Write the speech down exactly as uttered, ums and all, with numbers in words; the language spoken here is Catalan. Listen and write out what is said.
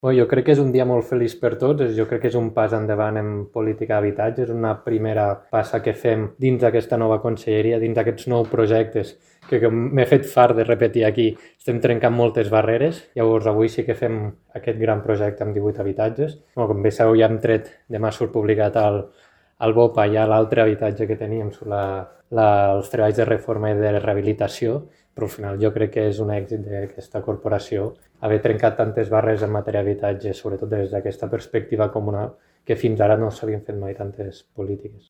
Bé, jo crec que és un dia molt feliç per tots, jo crec que és un pas endavant en política d'habitatge, és una primera passa que fem dins d'aquesta nova conselleria, dins d'aquests nous projectes, que, que m'he fet fart de repetir aquí, estem trencant moltes barreres, llavors avui sí que fem aquest gran projecte amb divuit habitatges. Bueno, com bé sabeu, ja hem tret, demà surt publicat al, al BOPA ja l'altre habitatge que teníem sobre la, la, els treballs de reforma i de rehabilitació, però al final jo crec que és un èxit d'aquesta corporació haver trencat tantes barreres en matèria d'habitatge, sobretot des d'aquesta perspectiva comunal, que fins ara no s'havien fet mai tantes polítiques.